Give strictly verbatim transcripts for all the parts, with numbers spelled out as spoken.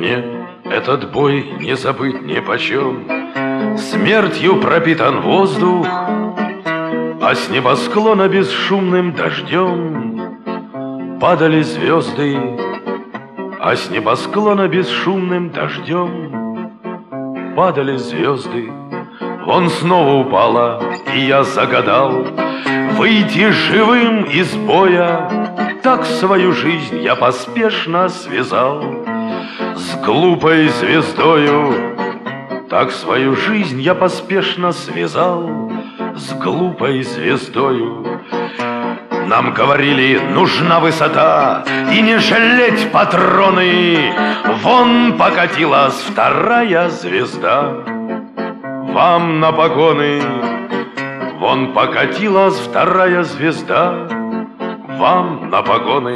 мне этот бой не забыть ни почем. Смертью пропитан воздух, а с небосклона бесшумным дождем падали звезды, а с небосклона бесшумным дождем падали звезды. Вон снова упала, и я загадал выйти живым из боя. Так свою жизнь я поспешно связал с глупой звездою. Так свою жизнь я поспешно связал с глупой звездою. Нам говорили, нужна высота и не жалеть патроны. Вон покатилась вторая звезда вам на погоны. Вон покатилась вторая звезда вам на погоны.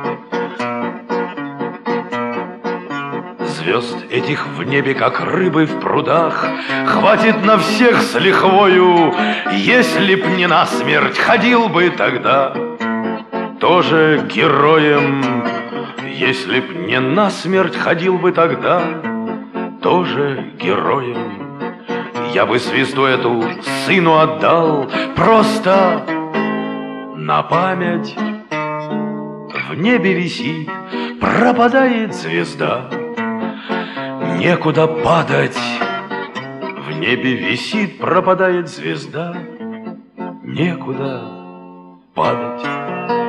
Звезд этих в небе, как рыбы в прудах, хватит на всех с лихвою. Если б не насмерть, ходил бы тогда тоже героем. Если б не насмерть, ходил бы тогда тоже героем. Я бы звезду эту сыну отдал просто на память. В небе висит, пропадает звезда, некуда падать. В небе висит, пропадает звезда, некуда падать.